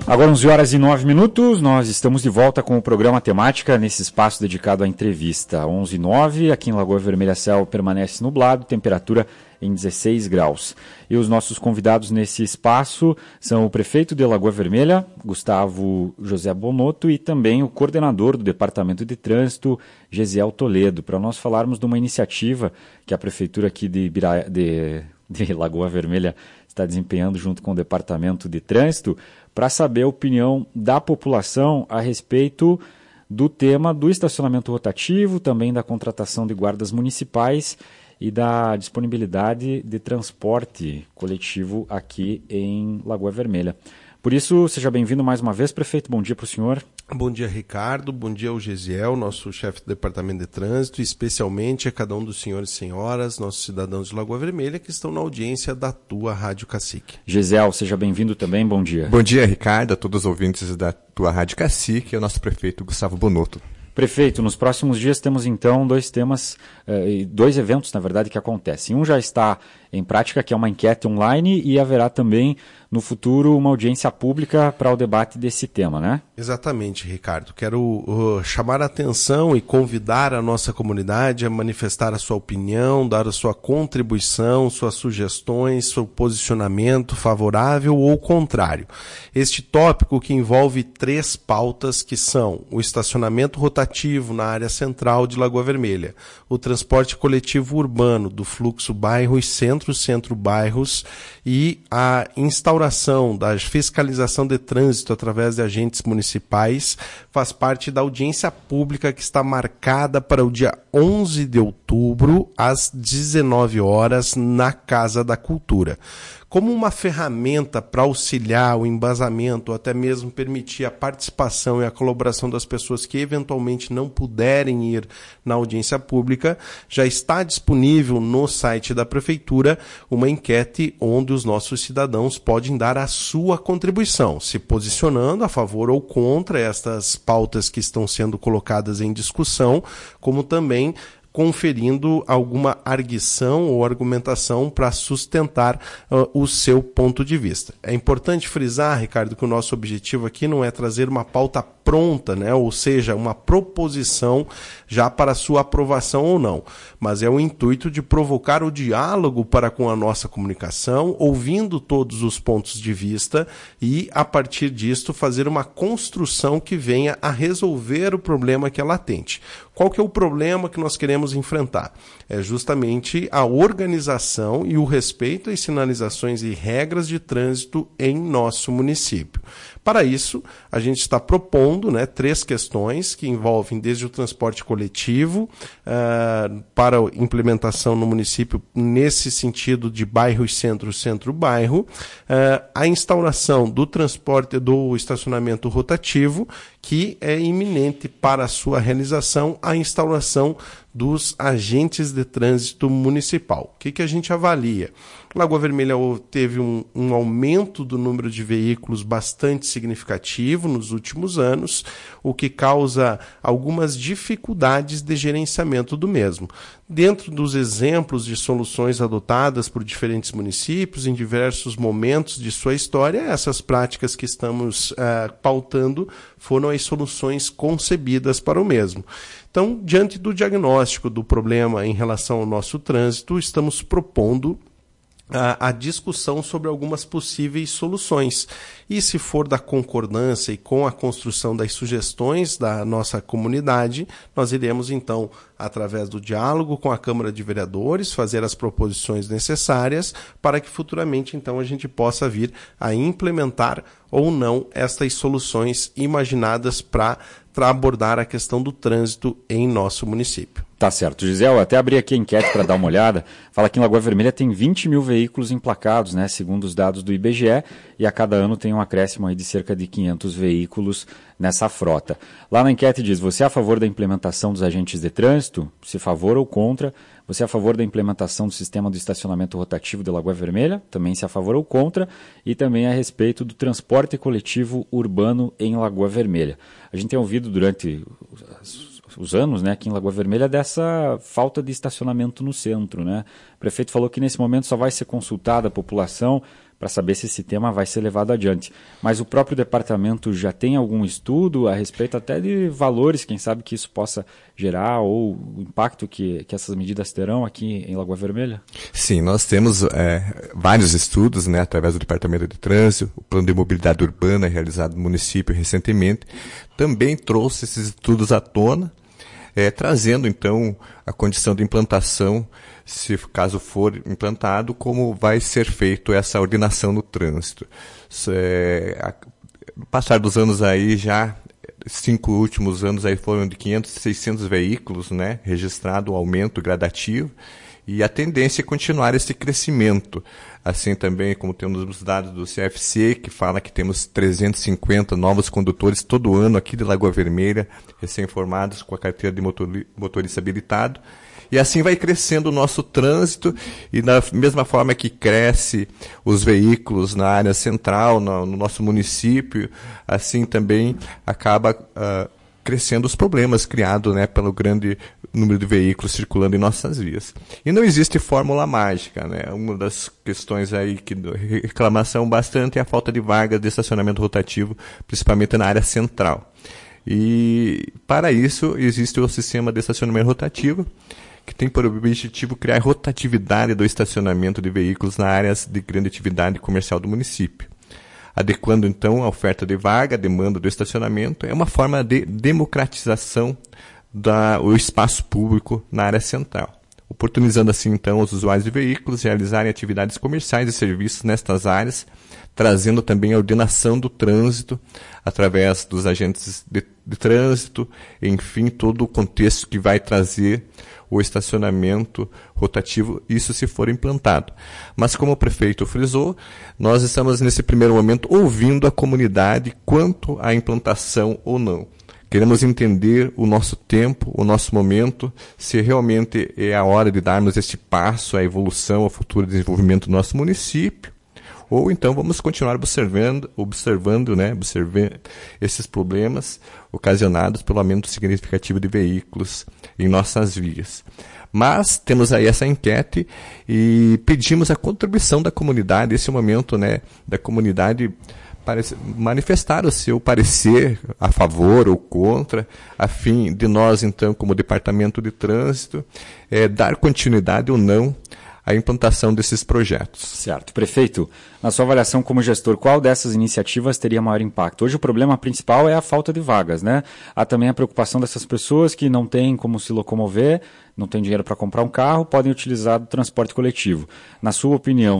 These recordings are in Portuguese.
Agora 11 horas e 9 minutos, nós estamos de volta com o programa Temática, nesse espaço dedicado à entrevista. 11h09, aqui em Lagoa Vermelha, céu permanece nublado, temperatura em 16 graus. E os nossos convidados nesse espaço são o prefeito de Lagoa Vermelha, Gustavo José Bonotto, e também o coordenador do Departamento de Trânsito, Gesiel Toledo, para nós falarmos de uma iniciativa que a prefeitura aqui de Lagoa Vermelha está desempenhando junto com o Departamento de Trânsito, para saber a opinião da população a respeito do tema do estacionamento rotativo, também da contratação de guardas municipais e da disponibilidade de transporte coletivo aqui em Lagoa Vermelha. Por isso, seja bem-vindo mais uma vez, prefeito. Bom dia para o senhor. Bom dia, Ricardo. Bom dia ao Gesiel, nosso chefe do Departamento de Trânsito, e especialmente a cada um dos senhores e senhoras, nossos cidadãos de Lagoa Vermelha, que estão na audiência da tua Rádio Cacique. Gesiel, seja bem-vindo também. Bom dia. Bom dia, Ricardo, a todos os ouvintes da tua Rádio Cacique e ao nosso prefeito Gustavo Bonotto. Prefeito, nos próximos dias temos então dois eventos, na verdade, que acontecem. Um já está em prática, que é uma enquete online, e haverá também, no futuro, uma audiência pública para o debate desse tema, né? Exatamente, Ricardo. Quero chamar a atenção e convidar a nossa comunidade a manifestar a sua opinião, dar a sua contribuição, suas sugestões, seu posicionamento favorável ou contrário. Este tópico que envolve 3 pautas, que são o estacionamento rotativo na área central de Lagoa Vermelha, o transporte coletivo urbano do fluxo bairro e centro-bairros e a instauração da fiscalização de trânsito através de agentes municipais, faz parte da audiência pública que está marcada para o dia 11 de outubro, às 19 horas, na Casa da Cultura. Como uma ferramenta para auxiliar o embasamento, ou até mesmo permitir a participação e a colaboração das pessoas que eventualmente não puderem ir na audiência pública, já está disponível no site da Prefeitura uma enquete onde os nossos cidadãos podem dar a sua contribuição, se posicionando a favor ou contra estas pautas que estão sendo colocadas em discussão, como também conferindo alguma arguição ou argumentação para sustentar o seu ponto de vista. É importante frisar, Ricardo, que o nosso objetivo aqui não é trazer uma pauta pronta, né? Ou seja, uma proposição já para sua aprovação ou não, mas é o intuito de provocar o diálogo para com a nossa comunicação, ouvindo todos os pontos de vista e, a partir disto, fazer uma construção que venha a resolver o problema que é latente. Qual que é o problema que nós queremos enfrentar? É justamente a organização e o respeito às sinalizações e regras de trânsito em nosso município. Para isso, a gente está propondo 3 questões que envolvem desde o transporte coletivo para a implementação no município nesse sentido de bairro e centro-bairro, a instauração do transporte do estacionamento rotativo, que é iminente para a sua realização, a instauração dos agentes de trânsito municipal. O que a gente avalia? Lagoa Vermelha teve um aumento do número de veículos bastante significativo nos últimos anos, o que causa algumas dificuldades de gerenciamento do mesmo. Dentro dos exemplos de soluções adotadas por diferentes municípios em diversos momentos de sua história, essas práticas que estamos pautando foram as soluções concebidas para o mesmo. Então, diante do diagnóstico do problema em relação ao nosso trânsito, estamos propondo a discussão sobre algumas possíveis soluções. E se for da concordância e com a construção das sugestões da nossa comunidade, nós iremos então, através do diálogo com a Câmara de Vereadores, fazer as proposições necessárias para que futuramente então a gente possa vir a implementar ou não estas soluções imaginadas para abordar a questão do trânsito em nosso município. Tá certo. Gisele, até abri aqui a enquete para dar uma olhada. Fala que em Lagoa Vermelha tem 20 mil veículos emplacados, né, segundo os dados do IBGE, e a cada ano tem um acréscimo aí de cerca de 500 veículos nessa frota. Lá na enquete diz, você é a favor da implementação dos agentes de trânsito? Se favor ou contra. Você é a favor da implementação do sistema do estacionamento rotativo de Lagoa Vermelha? Também se é a favor ou contra. E também a respeito do transporte coletivo urbano em Lagoa Vermelha. A gente tem ouvido durante os anos, né, aqui em Lagoa Vermelha, dessa falta de estacionamento no centro, né? O prefeito falou que nesse momento só vai ser consultada a população para saber se esse tema vai ser levado adiante. Mas o próprio departamento já tem algum estudo a respeito até de valores, quem sabe que isso possa gerar, ou o impacto que essas medidas terão aqui em Lagoa Vermelha? Sim, nós temos vários estudos, né, através do Departamento de Trânsito, o Plano de Mobilidade Urbana realizado no município recentemente, também trouxe esses estudos à tona, trazendo então a condição de implantação, se caso for implantado, como vai ser feito essa ordenação no trânsito. No passar dos anos aí, já 5 últimos anos aí foram de 500 a 600 veículos, né, registrado um aumento gradativo, e a tendência é continuar esse crescimento. Assim também, como temos os dados do CFC, que fala que temos 350 novos condutores todo ano aqui de Lagoa Vermelha, recém-formados com a carteira de motorista habilitado. E assim vai crescendo o nosso trânsito, e da mesma forma que cresce os veículos na área central, no nosso município, assim também acaba crescendo os problemas criados, né, pelo grande número de veículos circulando em nossas vias. E não existe fórmula mágica, né? Uma das questões aí que reclamação bastante é a falta de vagas de estacionamento rotativo, principalmente na área central. E para isso existe o sistema de estacionamento rotativo, que tem por objetivo criar rotatividade do estacionamento de veículos nas áreas de grande atividade comercial do município. Adequando então a oferta de vaga, a demanda do estacionamento, é uma forma de democratização do espaço público na área central, oportunizando assim então os usuários de veículos realizarem atividades comerciais e serviços nestas áreas, trazendo também a ordenação do trânsito através dos agentes de trânsito, enfim, todo o contexto que vai trazer o estacionamento rotativo, isso se for implantado. Mas como o prefeito frisou, nós estamos nesse primeiro momento ouvindo a comunidade quanto à implantação ou não. Queremos entender o nosso tempo, o nosso momento, se realmente é a hora de darmos este passo, a evolução, ao futuro desenvolvimento do nosso município, ou então vamos continuar observando esses problemas ocasionados pelo aumento significativo de veículos em nossas vias. Mas temos aí essa enquete e pedimos a contribuição da comunidade, esse momento, né, da comunidade manifestar o seu parecer a favor ou contra, a fim de nós, então, como Departamento de Trânsito, dar continuidade ou não à implantação desses projetos. Certo. Prefeito, na sua avaliação como gestor, qual dessas iniciativas teria maior impacto? Hoje o problema principal é a falta de vagas, né? Há também a preocupação dessas pessoas que não têm como se locomover, não têm dinheiro para comprar um carro, podem utilizar o transporte coletivo. Na sua opinião,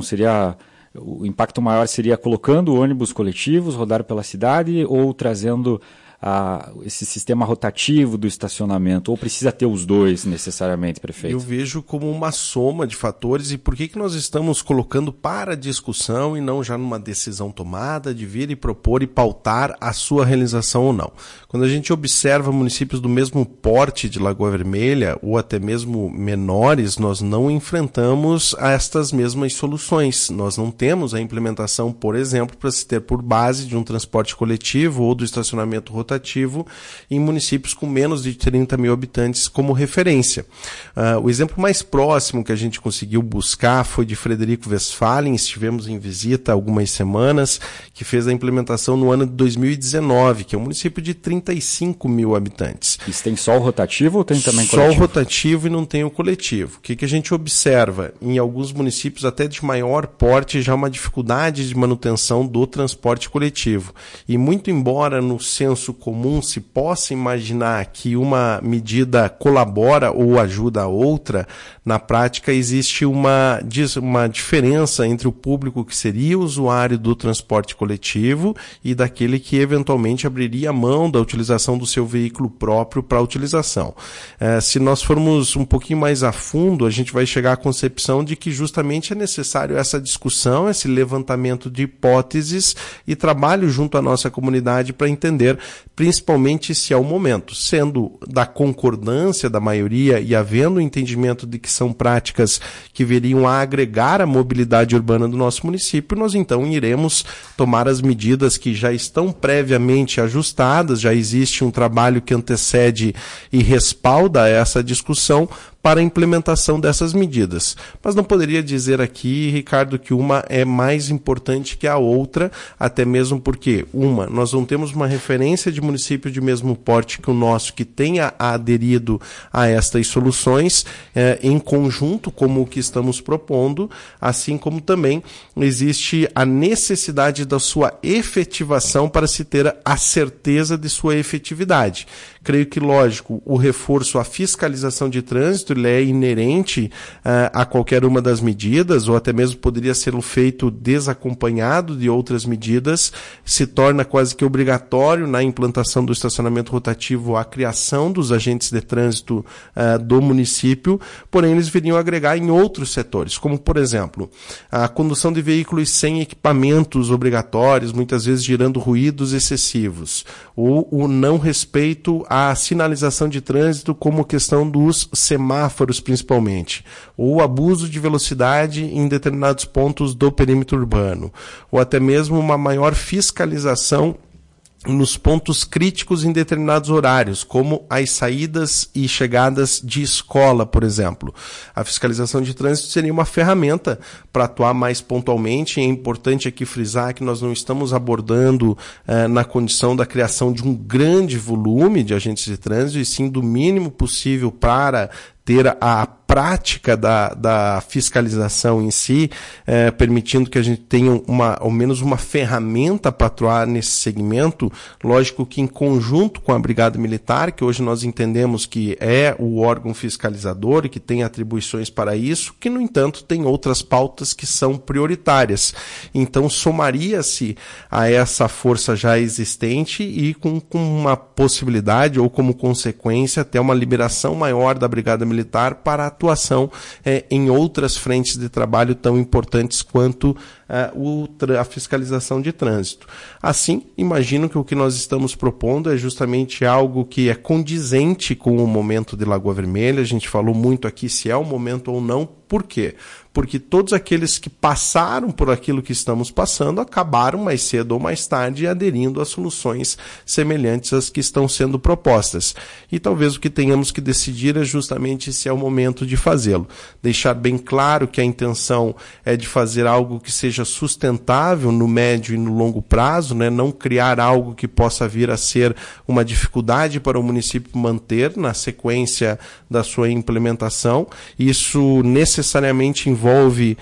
o impacto maior seria colocando ônibus coletivos, rodar pela cidade, ou trazendo esse sistema rotativo do estacionamento, ou precisa ter os dois necessariamente, prefeito? Eu vejo como uma soma de fatores, e por que nós estamos colocando para discussão e não já numa decisão tomada de vir e propor e pautar a sua realização ou não. Quando a gente observa municípios do mesmo porte de Lagoa Vermelha, ou até mesmo menores, nós não enfrentamos estas mesmas soluções. Nós não temos a implementação, por exemplo, para se ter por base de um transporte coletivo ou do estacionamento rotativo em municípios com menos de 30 mil habitantes como referência. O exemplo mais próximo que a gente conseguiu buscar foi de Frederico Westphalen, estivemos em visita há algumas semanas, que fez a implementação no ano de 2019, que é um município de 35 mil habitantes. Isso tem só o rotativo ou tem também coletivo? Só o rotativo e não tem o coletivo. O que a gente observa? Em alguns municípios até de maior porte já uma dificuldade de manutenção do transporte coletivo. E muito embora no senso comum se possa imaginar que uma medida colabora ou ajuda a outra, na prática existe uma diferença entre o público que seria usuário do transporte coletivo e daquele que eventualmente abriria mão da utilização do seu veículo próprio para a utilização. Se nós formos um pouquinho mais a fundo, a gente vai chegar à concepção de que justamente é necessário essa discussão, esse levantamento de hipóteses e trabalho junto à nossa comunidade para entender principalmente se é o momento, sendo da concordância da maioria e havendo o entendimento de que são práticas que viriam a agregar a mobilidade urbana do nosso município, nós então iremos tomar as medidas que já estão previamente ajustadas, já existe um trabalho que antecede e respalda essa discussão para a implementação dessas medidas. Mas não poderia dizer aqui, Ricardo, que uma é mais importante que a outra, até mesmo porque, nós não temos uma referência de município de mesmo porte que o nosso que tenha aderido a estas soluções em conjunto, como o que estamos propondo, assim como também existe a necessidade da sua efetivação para se ter a certeza de sua efetividade. Creio que, lógico, o reforço à fiscalização de trânsito ele é inerente a qualquer uma das medidas, ou até mesmo poderia ser feito desacompanhado de outras medidas, se torna quase que obrigatório na implantação do estacionamento rotativo a criação dos agentes de trânsito do município, porém eles viriam agregar em outros setores, como, por exemplo, a condução de veículos sem equipamentos obrigatórios, muitas vezes gerando ruídos excessivos, ou o não respeito à sinalização de trânsito, como questão dos semáforos principalmente, ou abuso de velocidade em determinados pontos do perímetro urbano, ou até mesmo uma maior fiscalização nos pontos críticos em determinados horários, como as saídas e chegadas de escola, por exemplo. A fiscalização de trânsito seria uma ferramenta para atuar mais pontualmente. É importante aqui frisar que nós não estamos abordando na condição da criação de um grande volume de agentes de trânsito, e sim do mínimo possível para ter a prática da fiscalização em si, permitindo que a gente tenha ao menos uma ferramenta para atuar nesse segmento. Lógico que em conjunto com a Brigada Militar, que hoje nós entendemos que é o órgão fiscalizador e que tem atribuições para isso, que, no entanto, tem outras pautas que são prioritárias. Então, somaria-se a essa força já existente e com uma possibilidade ou como consequência até uma liberação maior da Brigada Militar para atuação em outras frentes de trabalho tão importantes quanto a fiscalização de trânsito. Assim, imagino que o que nós estamos propondo é justamente algo que é condizente com o momento de Lagoa Vermelha. A gente falou muito aqui se é o momento ou não. Por quê? Porque todos aqueles que passaram por aquilo que estamos passando acabaram mais cedo ou mais tarde aderindo a soluções semelhantes às que estão sendo propostas. E talvez o que tenhamos que decidir é justamente se é o momento de fazê-lo. Deixar bem claro que a intenção é de fazer algo que seja sustentável no médio e no longo prazo, né? Não criar algo que possa vir a ser uma dificuldade para o município manter na sequência da sua implementação. Isso necessariamente envolve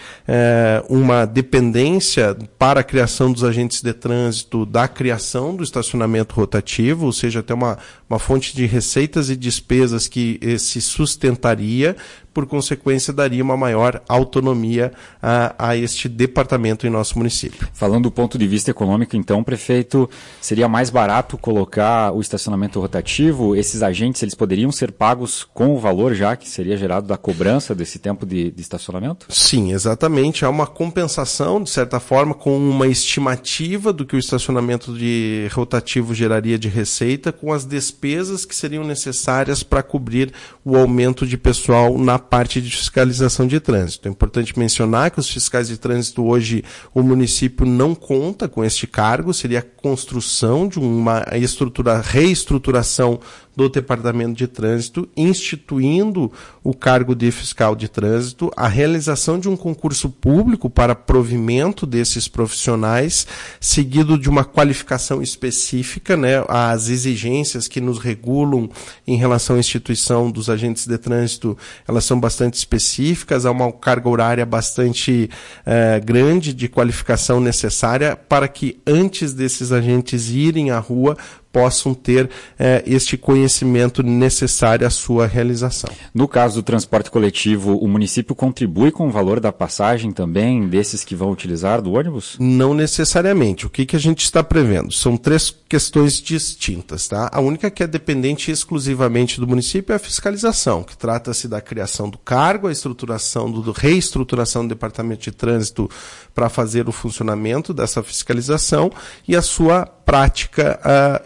uma dependência para a criação dos agentes de trânsito da criação do estacionamento rotativo, ou seja, até uma fonte de receitas e despesas que se sustentaria, por consequência daria uma maior autonomia a este departamento em nosso município. Falando do ponto de vista econômico, então, prefeito, seria mais barato colocar o estacionamento rotativo? Esses agentes eles poderiam ser pagos com o valor já que seria gerado da cobrança desse tempo de estacionamento? Sim, exatamente. Há uma compensação, de certa forma, com uma estimativa do que o estacionamento de rotativo geraria de receita, com as despesas que seriam necessárias para cobrir o aumento de pessoal na parte de fiscalização de trânsito. É importante mencionar que os fiscais de trânsito hoje, o município não conta com este cargo, seria a construção de uma reestruturação do Departamento de Trânsito, instituindo o cargo de fiscal de trânsito, a realização de um concurso público para provimento desses profissionais, seguido de uma qualificação específica, né? As exigências que nos regulam em relação à instituição dos agentes de trânsito, elas são bastante específicas, há uma carga horária bastante grande de qualificação necessária para que antes desses agentes irem à rua, possam ter este conhecimento necessário à sua realização. No caso do transporte coletivo, o município contribui com o valor da passagem também desses que vão utilizar do ônibus? Não necessariamente. O que a gente está prevendo? São 3 questões distintas, tá? A única que é dependente exclusivamente do município é a fiscalização, que trata-se da criação do cargo, a reestruturação do Departamento de Trânsito para fazer o funcionamento dessa fiscalização e a sua prática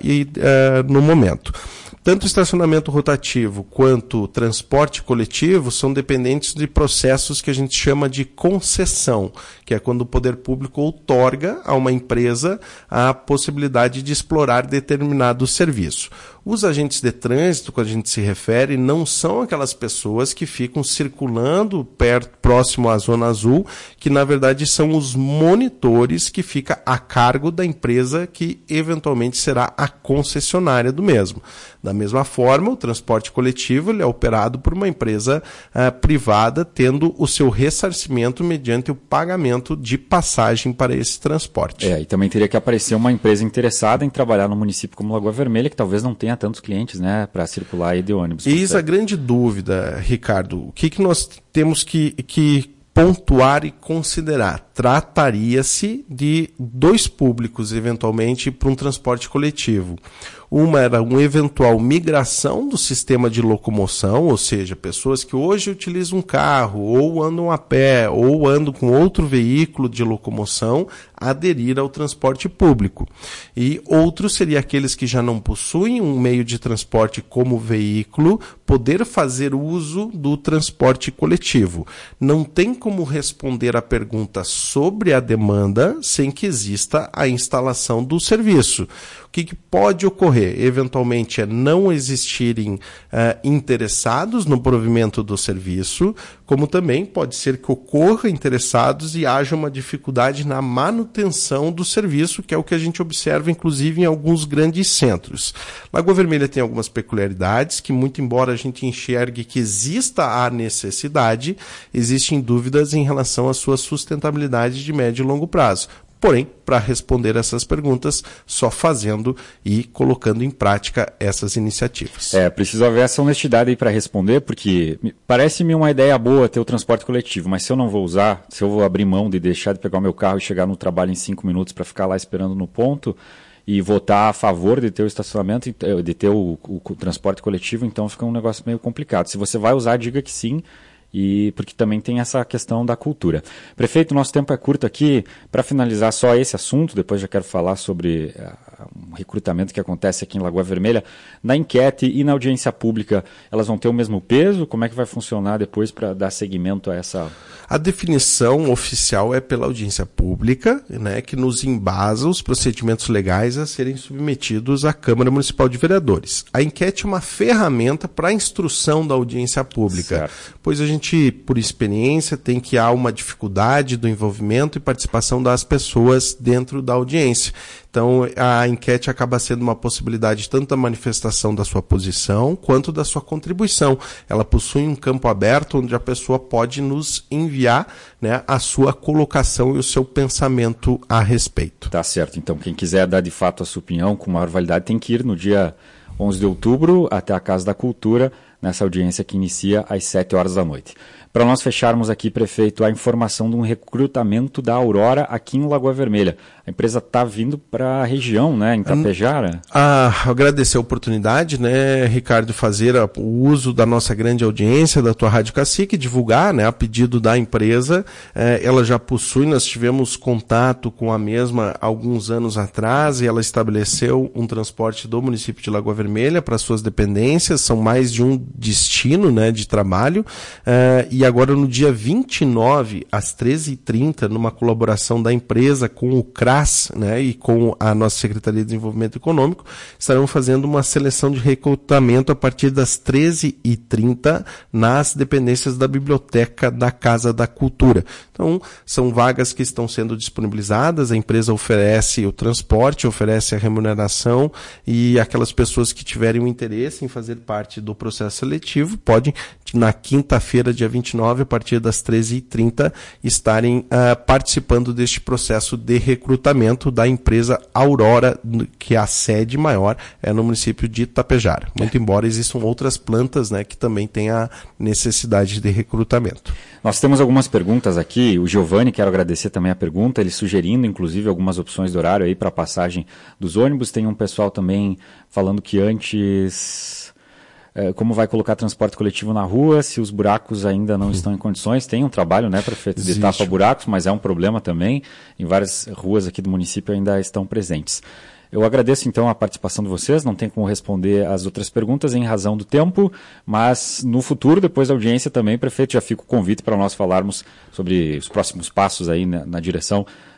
no momento. Tanto o estacionamento rotativo quanto o transporte coletivo são dependentes de processos que a gente chama de concessão, que é quando o poder público outorga a uma empresa a possibilidade de explorar determinado serviço. Os agentes de trânsito, quando a gente se refere, não são aquelas pessoas que ficam circulando próximo à Zona Azul, que na verdade são os monitores que ficam a cargo da empresa que eventualmente será a concessionária do mesmo. Da mesma forma, o transporte coletivo ele é operado por uma empresa privada, tendo o seu ressarcimento mediante o pagamento de passagem para esse transporte. E também teria que aparecer uma empresa interessada em trabalhar no município como Lagoa Vermelha, que talvez não tenha tantos clientes, né, para circular aí de ônibus. Eis a grande dúvida, Ricardo. O que nós temos que pontuar e considerar? Trataria-se de dois públicos, eventualmente, para um transporte coletivo. Uma era uma eventual migração do sistema de locomoção, ou seja, pessoas que hoje utilizam um carro, ou andam a pé, ou andam com outro veículo de locomoção, aderir ao transporte público. E outro seria aqueles que já não possuem um meio de transporte como veículo, poder fazer uso do transporte coletivo. Não tem como responder a pergunta sobre a demanda sem que exista a instalação do serviço. O que pode ocorrer? Eventualmente é não existirem interessados no provimento do serviço, como também pode ser que ocorra interessados e haja uma dificuldade na manutenção do serviço, que é o que a gente observa inclusive em alguns grandes centros. Lagoa Vermelha tem algumas peculiaridades que, muito embora a gente enxergue que exista a necessidade, existem dúvidas em relação à sua sustentabilidade de médio e longo prazo. Porém, para responder essas perguntas, só fazendo e colocando em prática essas iniciativas. Preciso haver essa honestidade aí para responder, porque parece-me uma ideia boa ter o transporte coletivo, mas se eu não vou usar, se eu vou abrir mão de deixar de pegar o meu carro e chegar no trabalho em 5 minutos para ficar lá esperando no ponto e votar a favor de ter o estacionamento, de ter o transporte coletivo, então fica um negócio meio complicado. Se você vai usar, diga que sim. E porque também tem essa questão da cultura. Prefeito, nosso tempo é curto aqui. Para finalizar só esse assunto, depois já quero falar sobre um recrutamento que acontece aqui em Lagoa Vermelha. Na enquete e na audiência pública, elas vão ter o mesmo peso? Como é que vai funcionar depois para dar seguimento a essa... A definição oficial é pela audiência pública, né, que nos embasa os procedimentos legais a serem submetidos à Câmara Municipal de Vereadores. A enquete é uma ferramenta para a instrução da audiência pública, certo. Pois a gente, por experiência, tem que há uma dificuldade do envolvimento e participação das pessoas dentro da audiência. Então, a enquete acaba sendo uma possibilidade tanto da manifestação da sua posição, quanto da sua contribuição. Ela possui um campo aberto onde a pessoa pode nos enviar, né, a sua colocação e o seu pensamento a respeito. Tá certo. Então, quem quiser dar de fato a sua opinião com maior validade tem que ir no dia 11 de outubro até a Casa da Cultura, nessa audiência que inicia às 7 horas da noite. Para nós fecharmos aqui, prefeito, a informação de um recrutamento da Aurora aqui em Lagoa Vermelha. A empresa está vindo para a região, né, em Tapejara? Agradecer a oportunidade, né, Ricardo, fazer o uso da nossa grande audiência, da tua Rádio Cacique, divulgar, né, a pedido da empresa. Ela já possui, nós tivemos contato com a mesma alguns anos atrás e ela estabeleceu um transporte do município de Lagoa Vermelha para suas dependências. São mais de um destino, né, de trabalho. E agora no dia 29, às 13h30, numa colaboração da empresa com o CRAS, né, e com a nossa Secretaria de Desenvolvimento Econômico, estarão fazendo uma seleção de recrutamento a partir das 13h30 nas dependências da Biblioteca da Casa da Cultura. Então, são vagas que estão sendo disponibilizadas, a empresa oferece o transporte, oferece a remuneração e aquelas pessoas que tiverem o interesse em fazer parte do processo seletivo podem, na quinta-feira, dia 29, a partir das 13h30, estarem participando deste processo de recrutamento da empresa Aurora, que a sede maior é no município de Tapejara. Muito embora existam outras plantas, né, que também têm a necessidade de recrutamento. Nós temos algumas perguntas aqui. O Giovanni, quero agradecer também a pergunta, ele sugerindo, inclusive, algumas opções de horário aí para a passagem dos ônibus. Tem um pessoal também falando que antes... como vai colocar transporte coletivo na rua, se os buracos ainda não estão em condições. Tem um trabalho, né, prefeito, de tapa-buracos, mas é um problema também. Em várias ruas aqui do município ainda estão presentes. Eu agradeço, então, a participação de vocês. Não tem como responder as outras perguntas em razão do tempo, mas no futuro, depois da audiência também, prefeito, já fica o convite para nós falarmos sobre os próximos passos aí na direção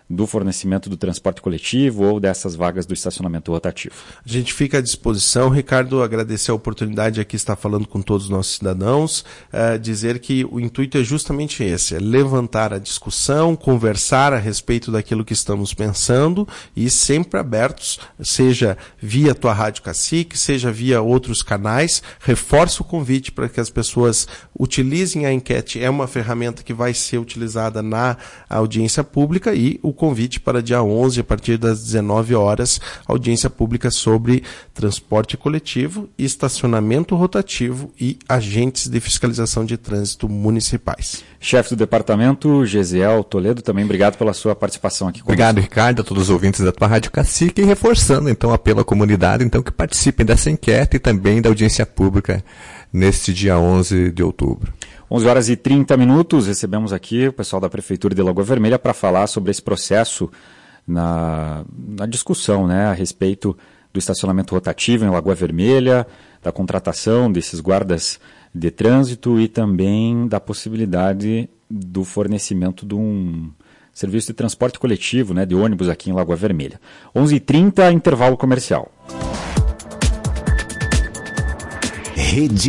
do fornecimento do transporte coletivo ou dessas vagas do estacionamento rotativo. A gente fica à disposição, Ricardo, agradecer a oportunidade de aqui estar falando com todos os nossos cidadãos, dizer que o intuito é justamente esse, é levantar a discussão, conversar a respeito daquilo que estamos pensando e sempre abertos, seja via tua Rádio Cacique, seja via outros canais. Reforço o convite para que as pessoas utilizem a enquete, é uma ferramenta que vai ser utilizada na audiência pública, e o convite para dia 11, a partir das 19 horas, audiência pública sobre transporte coletivo, estacionamento rotativo e agentes de fiscalização de trânsito municipais. Chefe do departamento, Gesiel Toledo, também obrigado pela sua participação aqui conosco. Obrigado, Ricardo, a todos os ouvintes da tua Rádio Cacique, e reforçando então o apelo à comunidade então, que participem dessa enquete e também da audiência pública neste dia 11 de outubro. 11 horas e 30 minutos, recebemos aqui o pessoal da Prefeitura de Lagoa Vermelha para falar sobre esse processo na discussão, né, a respeito do estacionamento rotativo em Lagoa Vermelha, da contratação desses guardas de trânsito e também da possibilidade do fornecimento de um serviço de transporte coletivo, né, de ônibus aqui em Lagoa Vermelha. 11h30, intervalo comercial. Rede